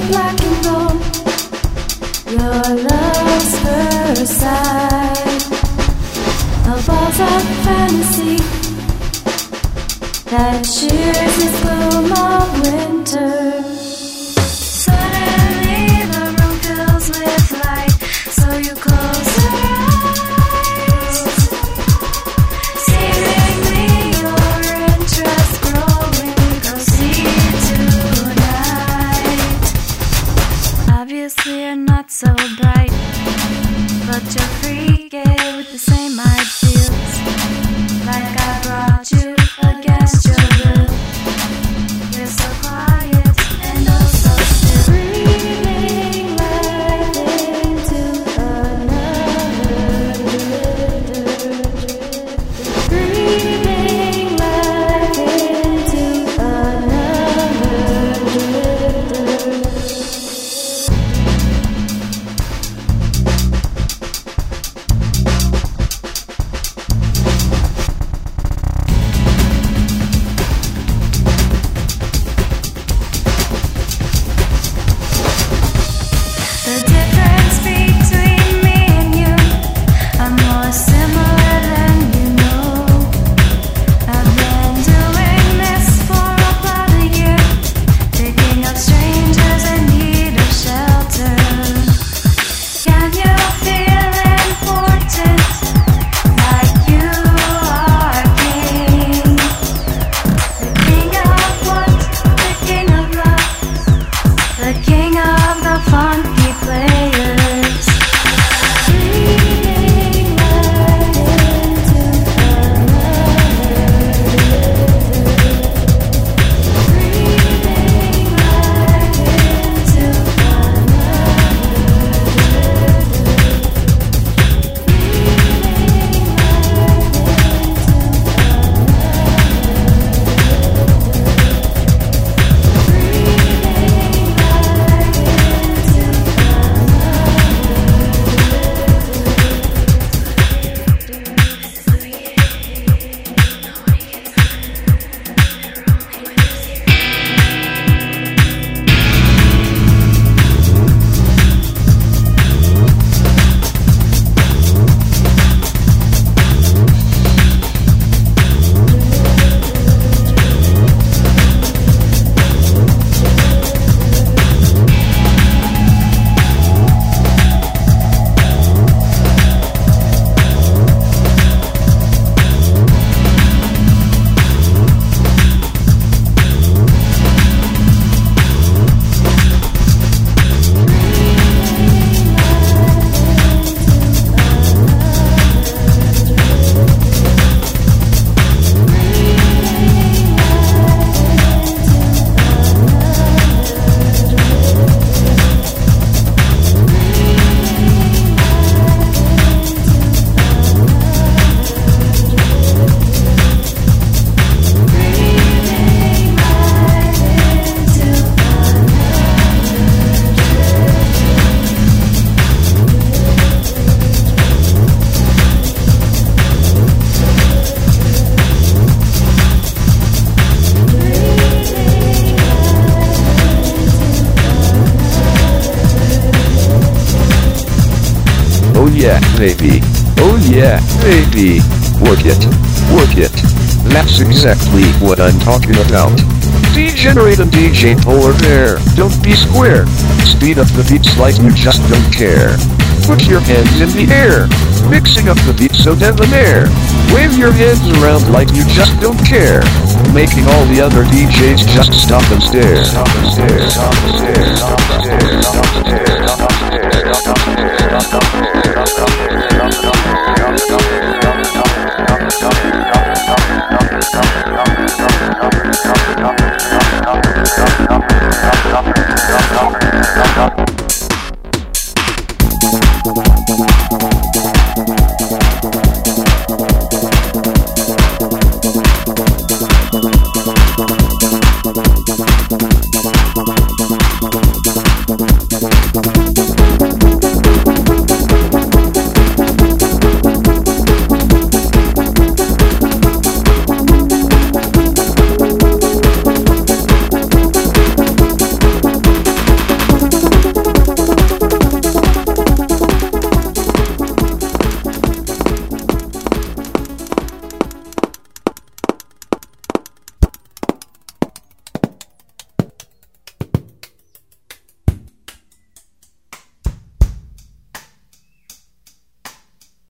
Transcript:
black and gold. Your love's first sight, a balls of fantasy that shares its gloom of winter. Suddenly the room fills with light, so you close your eyes. Seemingly your interest growing, go see tonight. Obviously you're not so bright, but you're freaky with the same ideals. Like I brought you against your will. You're so quiet and oh so still. Breathing life into another. Breathing life into another. The difference between me and you, I'm more similar than you know. I've been doing this for about a year, picking up strangers in need of shelter. Can you feel important, like you are king? The king of what? The king of love, the king of the funky players. Breathing life into breathing life into Oh yeah, baby. Oh yeah, baby. Work it. Work it. That's exactly what I'm talking about. Degenerate and DJ Polar Bear, don't be square. Speed up the beats like you just don't care. Put your hands in the air, mixing up the beat so debonair. Wave your hands around like you just don't care, making all the other DJs just stop and stare. Stop and stare, stop and stare, stop and stare, stop and stare, stop and stare, stop and stare, stop and stare, stop and stare, stop and stare, stop and stare, stop and stare, stop and stare, stop and stare, stop and stare, stop and stare, stop and stare, stop and stare.